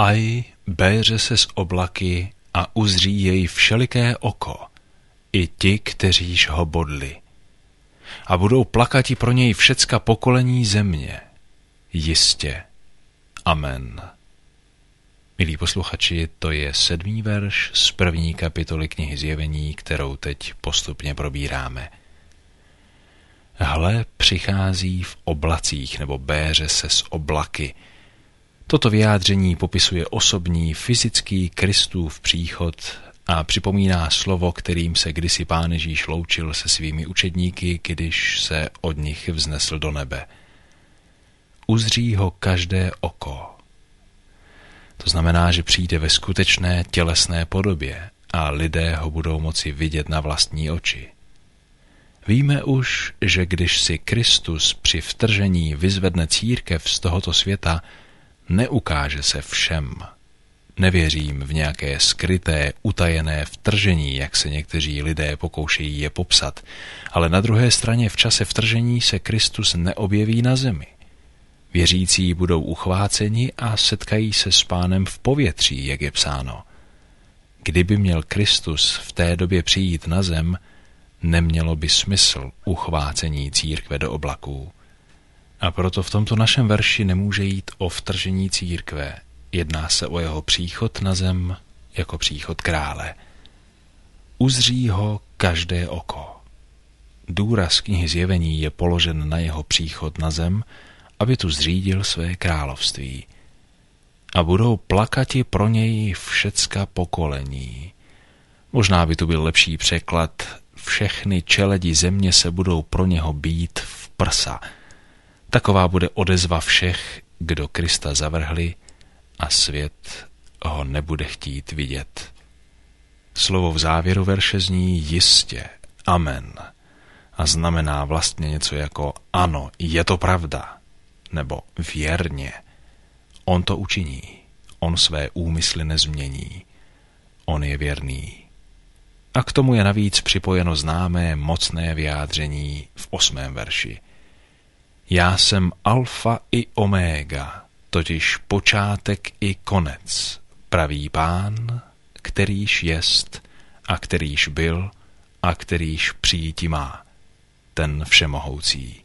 Aj béře se z oblaky a uzří jej všeliké oko, i ti, kteříž ho bodli. A budou plakati pro něj všecka pokolení země. Jistě. Amen. Milí posluchači, to je 7. verš z 1. kapitoly knihy Zjevení, kterou teď postupně probíráme. Hle, přichází v oblacích, nebo béře se z oblaky. Toto vyjádření popisuje osobní, fyzický Kristův příchod a připomíná slovo, kterým se kdysi Pán Ježíš loučil se svými učedníky, když se od nich vznesl do nebe. Uzří ho každé oko. To znamená, že přijde ve skutečné tělesné podobě a lidé ho budou moci vidět na vlastní oči. Víme už, že když si Kristus při vtržení vyzvedne církev z tohoto světa, neukáže se všem. Nevěřím v nějaké skryté, utajené vtržení, jak se někteří lidé pokoušejí je popsat, ale na druhé straně v čase vtržení se Kristus neobjeví na zemi. Věřící budou uchváceni a setkají se s Pánem v povětří, jak je psáno. Kdyby měl Kristus v té době přijít na zem, nemělo by smysl uchvácení církve do oblaků. A proto v tomto našem verši nemůže jít o vtržení církve. Jedná se o jeho příchod na zem jako příchod krále. Uzří ho každé oko. Důraz knihy Zjevení je položen na jeho příchod na zem, aby tu zřídil své království. A budou plakati pro něj všecka pokolení. Možná by tu byl lepší překlad: všechny čeledi země se budou pro něho bít v prsa. Taková bude odezva všech, kdo Krista zavrhli, a svět ho nebude chtít vidět. Slovo v závěru verše zní jistě, amen, a znamená vlastně něco jako ano, je to pravda, nebo věrně. On to učiní, on své úmysly nezmění, on je věrný. A k tomu je navíc připojeno známé mocné vyjádření v 8. verši. Já jsem alfa i omega, totiž počátek i konec, pravý Pán, kterýž jest a kterýž byl a kterýž přijíti má, ten všemohoucí.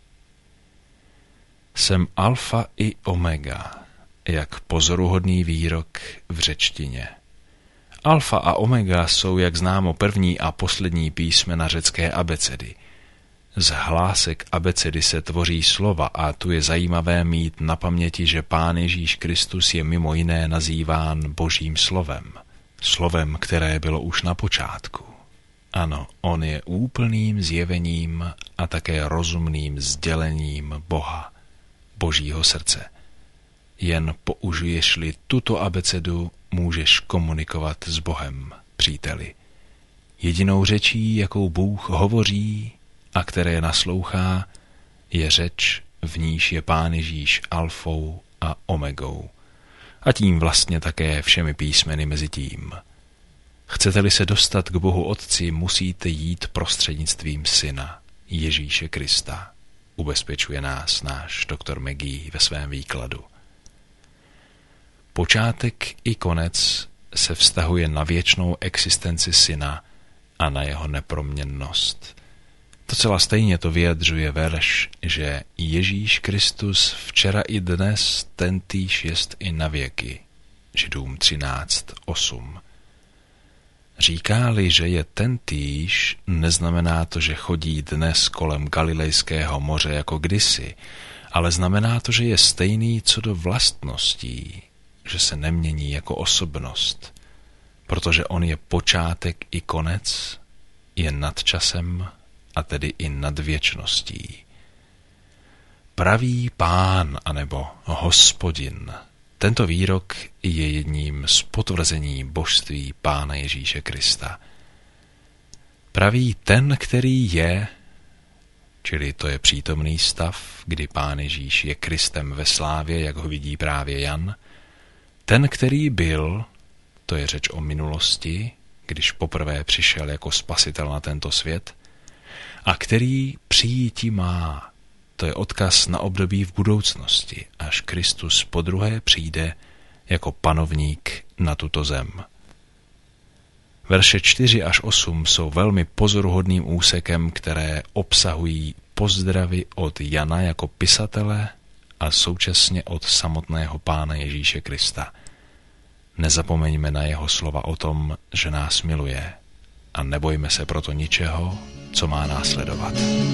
Jsem alfa i omega, jak pozoruhodný výrok v řečtině. Alfa a omega jsou, jak známo, první a poslední písmena řecké abecedy. Z hlásek abecedy se tvoří slova a tu je zajímavé mít na paměti, že Pán Ježíš Kristus je mimo jiné nazýván Božím slovem. Slovem, které bylo už na počátku. Ano, on je úplným zjevením a také rozumným sdělením Boha, Božího srdce. Jen použiješ-li tuto abecedu, můžeš komunikovat s Bohem, příteli. Jedinou řečí, jakou Bůh hovoří a které naslouchá, je řeč, v níž je Pán Ježíš alfou a omegou. A tím vlastně také všemi písmeny mezi tím. Chcete-li se dostat k Bohu Otci, musíte jít prostřednictvím Syna, Ježíše Krista. Ubezpečuje nás náš doktor Magee ve svém výkladu. Počátek i konec se vztahuje na věčnou existenci Syna a na jeho neproměnnost. Docela stejně to vyjadřuje verš, že Ježíš Kristus včera i dnes tentýž jest i na věky. Židům 13:8. Říká-li, že je tentýž, neznamená to, že chodí dnes kolem Galilejského moře jako kdysi, ale znamená to, že je stejný co do vlastností, že se nemění jako osobnost, protože on je počátek i konec, je nad časem a tedy i nad věčností. Pravý Pán anebo Hospodin. Tento výrok je jedním z potvrzení božství Pána Ježíše Krista. Pravý ten, který je, čili to je přítomný stav, kdy Pán Ježíš je Kristem ve slávě, jak ho vidí právě Jan. Ten, který byl, to je řeč o minulosti, když poprvé přišel jako spasitel na tento svět, a který přijíti má, to je odkaz na období v budoucnosti, až Kristus podruhé přijde jako panovník na tuto zem. Verše 4 až 8 jsou velmi pozoruhodným úsekem, které obsahují pozdravy od Jana jako pisatele a současně od samotného Pána Ježíše Krista. Nezapomeňme na jeho slova o tom, že nás miluje, a nebojme se proto ničeho, co má následovat.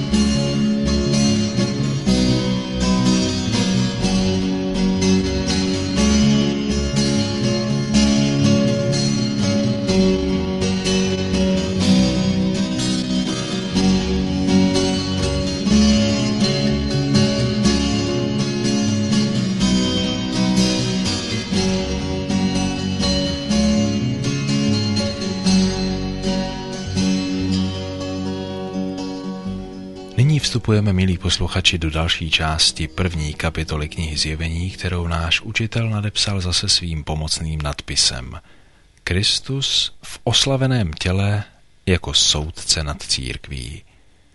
Nyní vstupujeme, milí posluchači, do další části první kapitoly knihy Zjevení, kterou náš učitel nadepsal zase svým pomocným nadpisem Kristus v oslaveném těle jako soudce nad církví.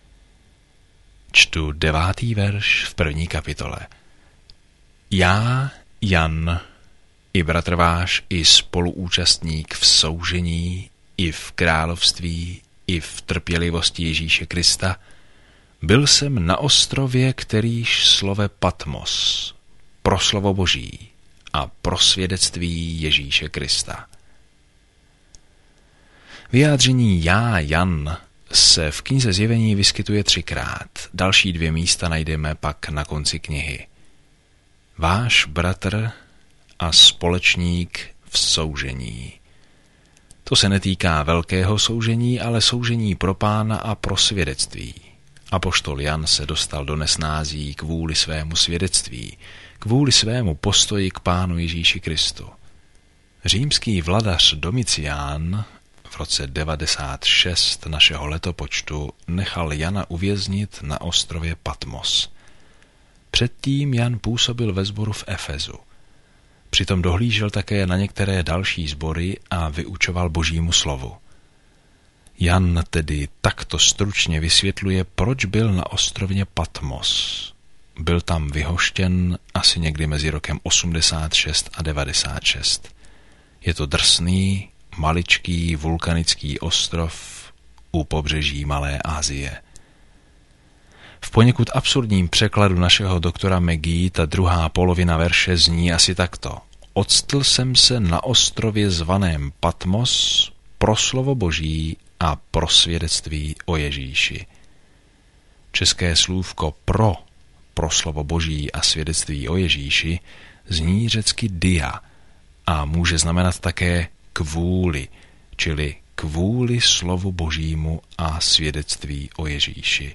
Čtu 9. verš v první kapitole. Já, Jan, i bratr váš, i spoluúčastník v soužení, i v království, i v trpělivosti Ježíše Krista, byl jsem na ostrově, kterýž slove Patmos, pro slovo Boží a pro svědectví Ježíše Krista. Vyjádření já, Jan, se v knize Zjevení vyskytuje 3krát. Další 2 místa najdeme pak na konci knihy. Váš bratr a společník v soužení. To se netýká velkého soužení, ale soužení pro Pána a pro svědectví. Apoštol Jan se dostal do nesnází kvůli svému svědectví, kvůli svému postoji k Pánu Ježíši Kristu. Římský vladař Domicián v roce 96 našeho letopočtu nechal Jana uvěznit na ostrově Patmos. Předtím Jan působil ve sboru v Efezu. Přitom dohlížel také na některé další sbory a vyučoval Božímu slovu. Jan tedy takto stručně vysvětluje, proč byl na ostrově Patmos. Byl tam vyhoštěn asi někdy mezi rokem 86 a 96. Je to drsný, maličký vulkanický ostrov u pobřeží Malé Asie. V poněkud absurdním překladu našeho doktora McGee ta druhá polovina verše zní asi takto. Octl jsem se na ostrově zvaném Patmos pro slovo Boží a pro svědectví o Ježíši. České slůvko pro slovo Boží a svědectví o Ježíši zní řecky dia a může znamenat také kvůli, čili kvůli slovu Božímu a svědectví o Ježíši.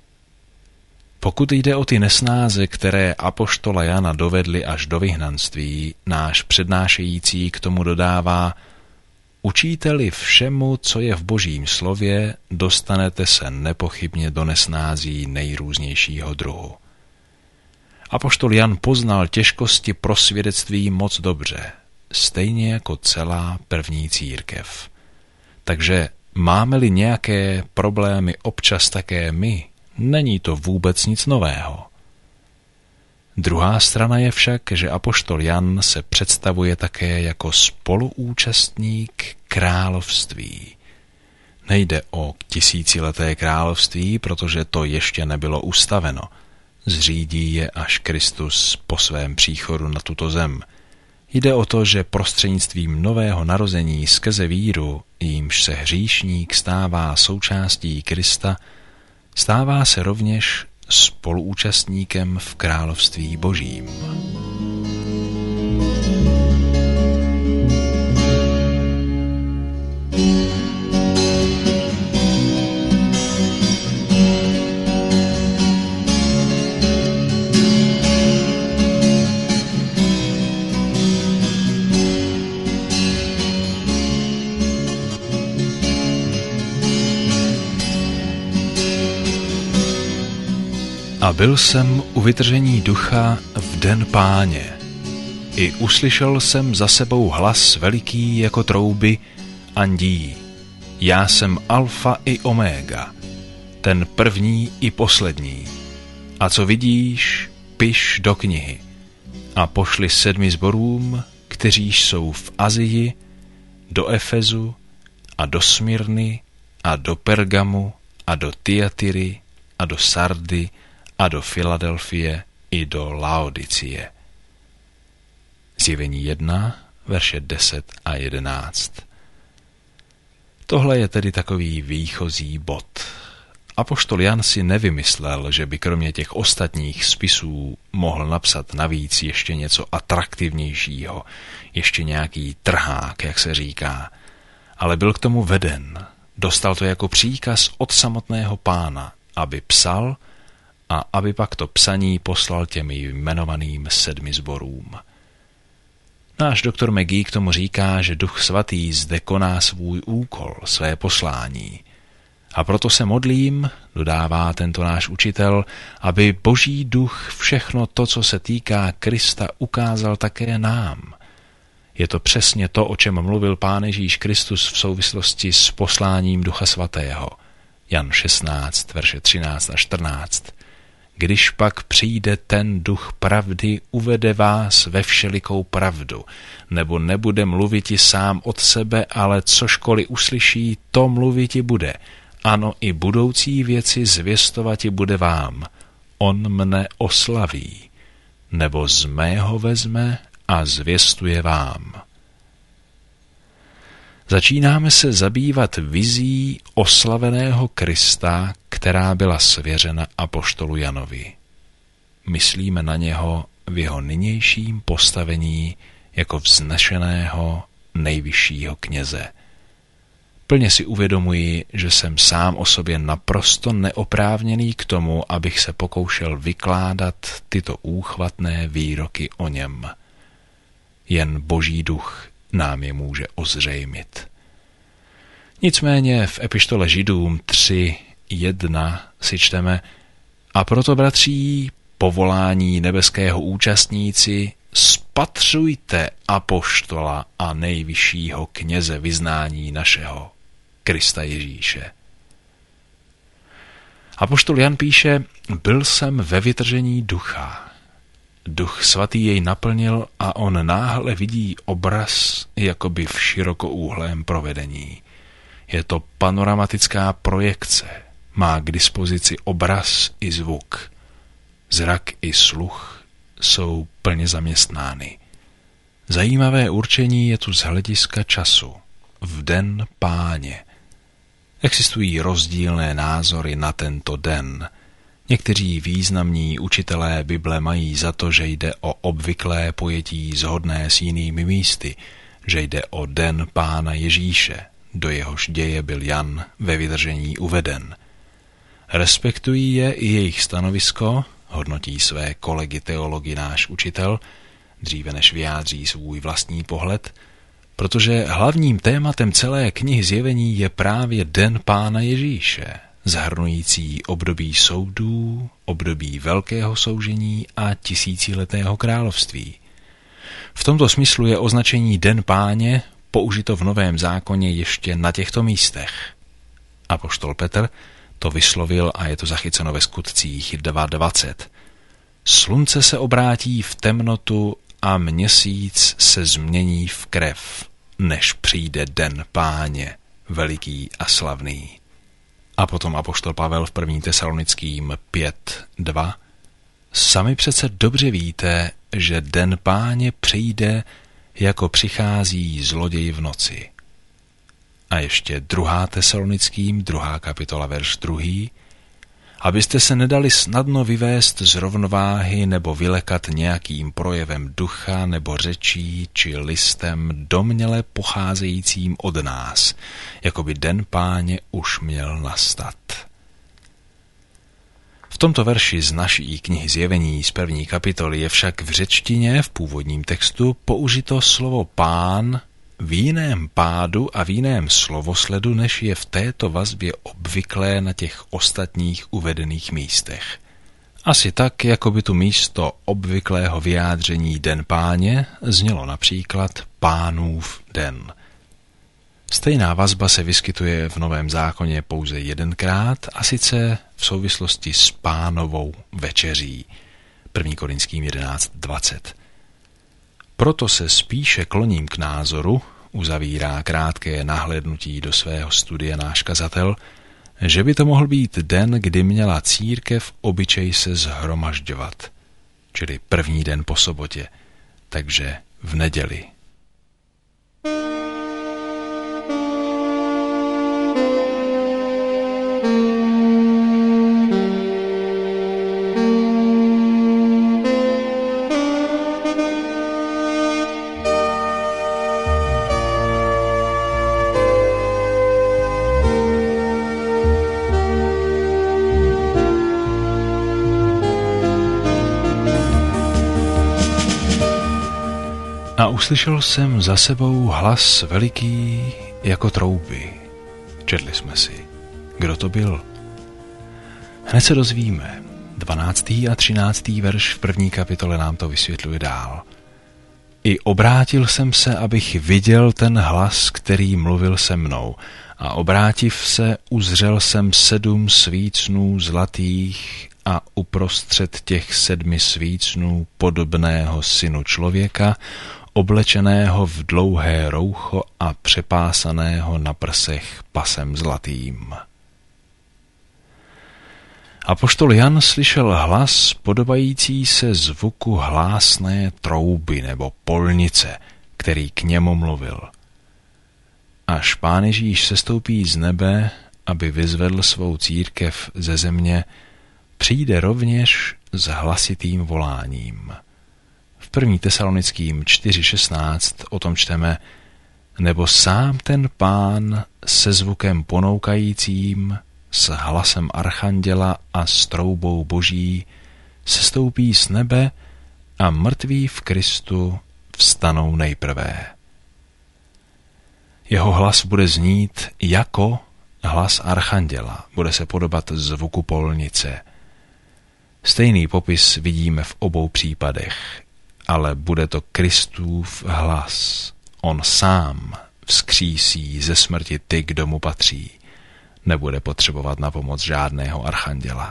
Pokud jde o ty nesnáze, které apoštola Jana dovedly až do vyhnanství, náš přednášející k tomu dodává: učíte-li všemu, co je v Božím slově, dostanete se nepochybně do nesnází nejrůznějšího druhu. Apoštol Jan poznal těžkosti pro svědectví moc dobře, stejně jako celá první církev. Takže máme-li nějaké problémy občas také my, není to vůbec nic nového. Druhá strana je však, že apoštol Jan se představuje také jako spoluúčastník království. Nejde o tisícileté království, protože to ještě nebylo ustaveno. Zřídí je až Kristus po svém příchodu na tuto zem. Jde o to, že prostřednictvím nového narození skrze víru, jímž se hříšník stává součástí Krista, stává se rovněž spoluúčastníkem v království Božím. A byl jsem u vytržení ducha v den Páně. I uslyšel jsem za sebou hlas veliký jako trouby andí. Já jsem alfa i omega, ten první i poslední. A co vidíš, piš do knihy. A pošli 7 sborům, kteří jsou v Asii, do Efezu a do Smyrny a do Pergamu a do Tyatiry a do Sardy a do Filadelfie i do Laodicie. Zjevení 1, verše 10 a 11. Tohle je tedy takový výchozí bod. Apoštol Jan si nevymyslel, že by kromě těch ostatních spisů mohl napsat navíc ještě něco atraktivnějšího, ještě nějaký trhák, jak se říká. Ale byl k tomu veden. Dostal to jako příkaz od samotného Pána, aby psal a aby pak to psaní poslal těm jmenovaným 7 sborům. Náš doktor McGee k tomu říká, že Duch Svatý zde koná svůj úkol, své poslání. A proto se modlím, dodává tento náš učitel, aby Boží duch všechno to, co se týká Krista, ukázal také nám. Je to přesně to, o čem mluvil Pán Ježíš Kristus v souvislosti s posláním Ducha Svatého. Jan 16, verše 13 a 14. Když pak přijde ten duch pravdy, uvede vás ve všelikou pravdu, nebo nebude mluviti sám od sebe, ale cožkoliv uslyší, to mluviti bude. Ano, i budoucí věci zvěstovati bude vám. On mne oslaví, nebo z mého vezme a zvěstuje vám. Začínáme se zabývat vizí oslaveného Krista, která byla svěřena apoštolu Janovi. Myslíme na něho v jeho nynějším postavení jako vznešeného nejvyššího kněze. Plně si uvědomuji, že jsem sám o sobě naprosto neoprávněný k tomu, abych se pokoušel vykládat tyto úchvatné výroky o něm. Jen Boží duch nám je může ozřejmit. Nicméně v epištole Židům 3:1 si čteme: a proto, bratří, povolání nebeského účastníci, spatřujte apoštola a nejvyššího kněze vyznání našeho, Krista Ježíše. Apoštol Jan píše: byl jsem ve vytržení ducha. Duch Svatý jej naplnil a on náhle vidí obraz jakoby v širokoúhlém provedení. Je to panoramatická projekce, má k dispozici obraz i zvuk. Zrak i sluch jsou plně zaměstnány. Zajímavé určení je tu z hlediska času. V den Páně. Existují rozdílné názory na tento den. Někteří významní učitelé Bible mají za to, že jde o obvyklé pojetí shodné s jinými místy, že jde o den Pána Ježíše, do jehož děje byl Jan ve vytržení uveden. Respektují je i jejich stanovisko, hodnotí své kolegy teology náš učitel, dříve než vyjádří svůj vlastní pohled, protože hlavním tématem celé knihy Zjevení je právě den Pána Ježíše, zahrnující období soudů, období velkého soužení a tisíciletého království. V tomto smyslu je označení Den Páně použito v Novém zákoně ještě na těchto místech. Apoštol Petr to vyslovil a je to zachyceno ve Skutcích 2:20. Slunce se obrátí v temnotu a měsíc se změní v krev, než přijde Den Páně, veliký a slavný. A potom apoštol Pavel v 1. Tesalonickým 5:2. Sami přece dobře víte, že Den Páně přijde, jako přichází zloděj v noci. A ještě 2. Tesalonickým, 2. kapitola, verš 2. Abyste se nedali snadno vyvést z rovnováhy nebo vylekat nějakým projevem ducha nebo řečí či listem domněle pocházejícím od nás, jako by Den Páně už měl nastat. V tomto verši z naší knihy Zjevení z 1. kapitoly je však v řečtině v původním textu použito slovo Pán v jiném pádu a v jiném slovosledu, než je v této vazbě obvyklé na těch ostatních uvedených místech. Asi tak, jako by tu místo obvyklého vyjádření Den Páně znělo například Pánův den. Stejná vazba se vyskytuje v Novém zákoně pouze jedenkrát, a sice v souvislosti s Pánovou večeří. 1. Korinským 11:20. Proto se spíše kloním k názoru, uzavírá krátké nahlédnutí do svého studia náš kazatel, že by to mohl být den, kdy měla církev obyčej se shromažďovat, čili první den po sobotě, takže v neděli. A uslyšel jsem za sebou hlas veliký jako trouby. Četli jsme si. Kdo to byl? Hned se dozvíme. 12. a 13. verš v 1. kapitole nám to vysvětluje dál. I obrátil jsem se, abych viděl ten hlas, který mluvil se mnou. A obrátiv se, uzřel jsem 7 svícnů zlatých a uprostřed těch 7 svícnů podobného synu člověka, oblečeného v dlouhé roucho a přepásaného na prsech pasem zlatým. Apoštol Jan slyšel hlas podobající se zvuku hlásné trouby nebo polnice, který k němu mluvil. Až Pán Ježíš sestoupí z nebe, aby vyzvedl svou církev ze země, přijde rovněž s hlasitým voláním. V 1. Tesalonickým 4.16 o tom čteme: nebo sám ten Pán se zvukem ponoukajícím, s hlasem archanděla a s troubou boží sestoupí z nebe a mrtví v Kristu vstanou nejprve. Jeho hlas bude znít jako hlas archanděla, bude se podobat zvuku polnice. Stejný popis vidíme v obou případech, ale bude to Kristův hlas. On sám vzkřísí ze smrti ty, kdo mu patří. Nebude potřebovat na pomoc žádného archanděla.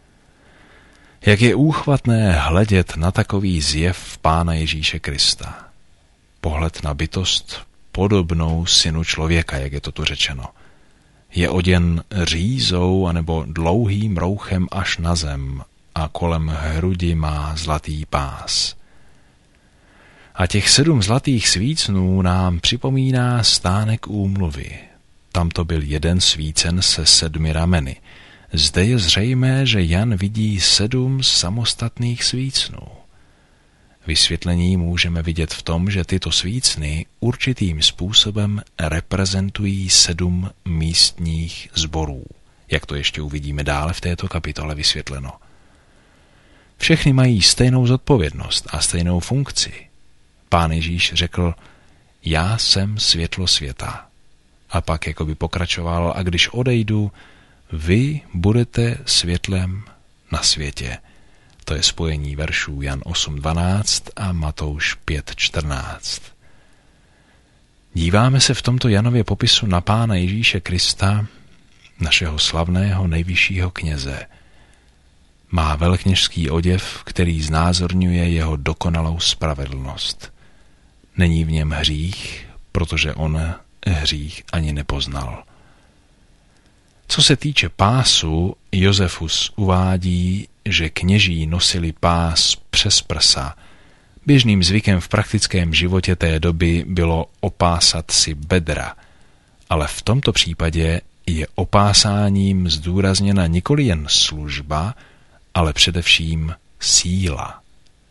Jak je úchvatné hledět na takový zjev Pána Ježíše Krista. Pohled na bytost podobnou synu člověka, jak je to tu řečeno. Je oděn řízou anebo dlouhým rouchem až na zem a kolem hrudi má zlatý pás. A těch 7 zlatých svícnů nám připomíná stánek úmluvy. Tam to byl jeden svícen se 7 rameny. Zde je zřejmé, že Jan vidí 7 samostatných svícnů. Vysvětlení můžeme vidět v tom, že tyto svícny určitým způsobem reprezentují 7 místních sborů, jak to ještě uvidíme dále v této kapitole vysvětleno. Všechny mají stejnou zodpovědnost a stejnou funkci. Pán Ježíš řekl: já jsem světlo světa. A pak jakoby pokračoval: a když odejdu, vy budete světlem na světě. To je spojení veršů Jan 8.12 a Matouš 5.14. Díváme se v tomto Janově popisu na Pána Ježíše Krista, našeho slavného nejvyššího kněze. Má velekněžský oděv, který znázorňuje jeho dokonalou spravedlnost. Není v něm hřích, protože on hřích ani nepoznal. Co se týče pásu, Josefus uvádí, že kněží nosili pás přes prsa. Běžným zvykem v praktickém životě té doby bylo opásat si bedra, ale v tomto případě je opásáním zdůrazněna nikoli jen služba, ale především síla.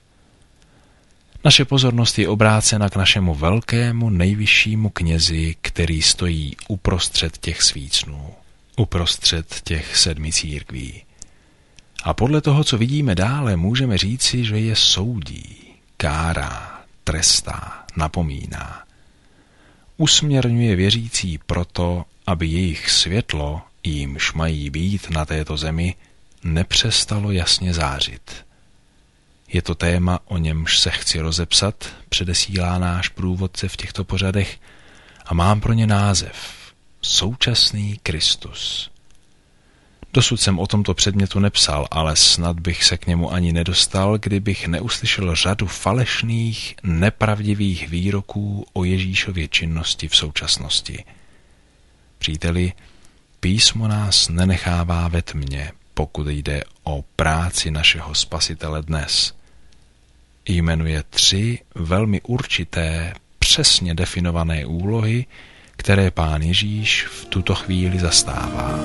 Naše pozornost je obrácena k našemu velkému nejvyššímu knězi, který stojí uprostřed těch svícnů, uprostřed těch 7 církví. A podle toho, co vidíme dále, můžeme říci, že je soudí, kárá, trestá, napomíná. Usměrňuje věřící proto, aby jejich světlo, jímž mají být na této zemi, nepřestalo jasně zářit. Je to téma, o němž se chci rozepsat, předesílá náš průvodce v těchto pořadech, a mám pro ně název Současný Kristus. Dosud jsem o tomto předmětu nepsal, ale snad bych se k němu ani nedostal, kdybych neuslyšel řadu falešných, nepravdivých výroků o Ježíšově činnosti v současnosti. Příteli, písmo nás nenechává ve tmě, pokud jde o práci našeho Spasitele dnes. Jmenuje 3 velmi určité, přesně definované úlohy, které Pán Ježíš v tuto chvíli zastává.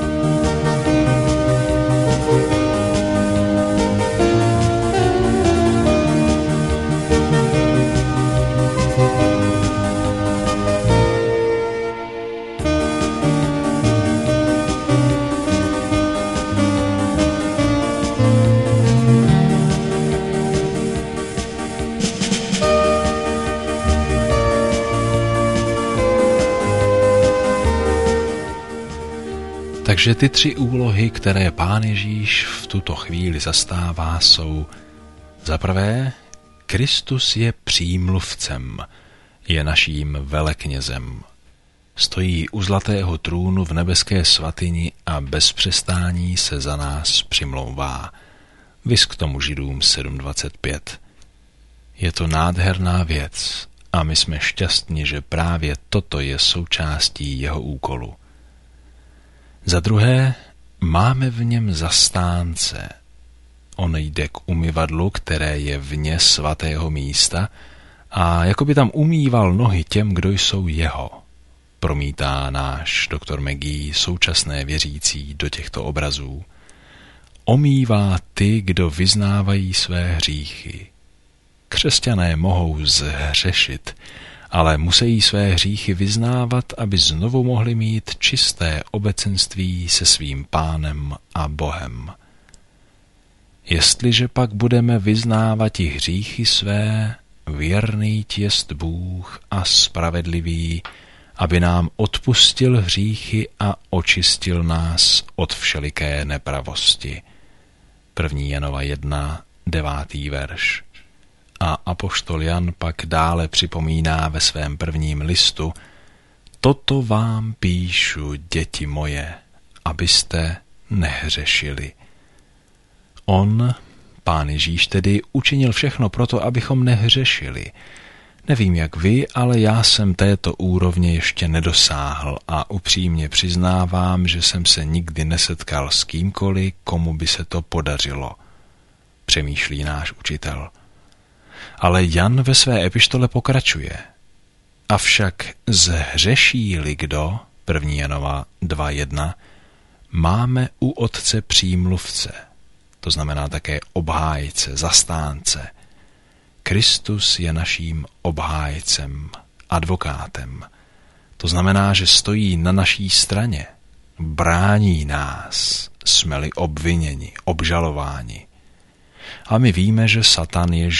Takže ty 3 úlohy, které Pán Ježíš v tuto chvíli zastává, jsou: za prvé, Kristus je přímluvcem, je naším veleknězem. Stojí u zlatého trůnu v nebeské svatyni a bez přestání se za nás přimlouvá. Viz k tomu Židům 7.25. Je to nádherná věc a my jsme šťastní, že právě toto je součástí jeho úkolu. Za druhé, máme v něm zastánce. On jde k umyvadlu, které je vně svatého místa, a jako by tam umýval nohy těm, kdo jsou jeho. Promítá náš doktor McGee současné věřící do těchto obrazů. Omývá ty, kdo vyznávají své hříchy. Křesťané mohou zhřešit, ale musí své hříchy vyznávat, aby znovu mohli mít čisté obecenství se svým Pánem a Bohem. Jestliže pak budeme vyznávat i hříchy své, věrný jest Bůh a spravedlivý, aby nám odpustil hříchy a očistil nás od všeliké nepravosti. 1. Janova 1, 9. verš. A apoštol Jan pak dále připomíná ve svém prvním listu: toto vám píšu, děti moje, abyste nehřešili. On, Pán Ježíš, tedy učinil všechno proto, abychom nehřešili. Nevím jak vy, ale já jsem této úrovně ještě nedosáhl a upřímně přiznávám, že jsem se nikdy nesetkal s kýmkoliv, komu by se to podařilo, přemýšlí náš učitel. Ale Jan ve své epištole pokračuje. Avšak zhřeší-li kdo, 1. Janova 2.1, máme u Otce přímluvce, to znamená také obhájce, zastánce. Kristus je naším obhájcem, advokátem. To znamená, že stojí na naší straně, brání nás, jsme-li obviněni, obžalováni. A my víme, že Satan je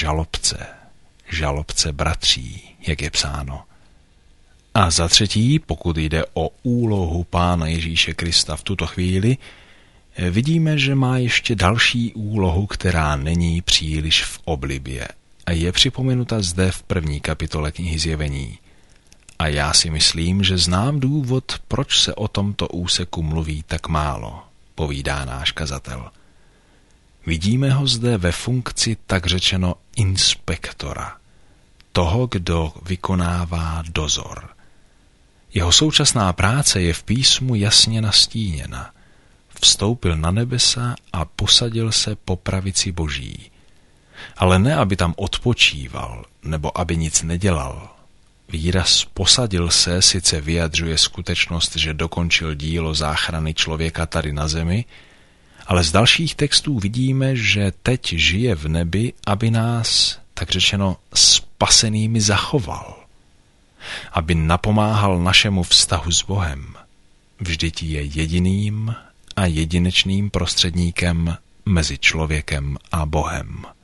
žalobce bratří, jak je psáno. A za třetí, pokud jde o úlohu Pána Ježíše Krista v tuto chvíli, vidíme, že má ještě další úlohu, která není příliš v oblibě. A je připomenuta zde v 1. kapitole knihy Zjevení. A já si myslím, že znám důvod, proč se o tomto úseku mluví tak málo, povídá náš kazatel. Vidíme ho zde ve funkci tak řečeno inspektora, toho, kdo vykonává dozor. Jeho současná práce je v písmu jasně nastíněna. Vstoupil na nebesa a posadil se po pravici Boží. Ale ne, aby tam odpočíval, nebo aby nic nedělal. Výraz posadil se sice vyjadřuje skutečnost, že dokončil dílo záchrany člověka tady na zemi, ale z dalších textů vidíme, že teď žije v nebi, aby nás, tak řečeno, spasenými zachoval. Aby napomáhal našemu vztahu s Bohem. Vždyť je jediným a jedinečným prostředníkem mezi člověkem a Bohem.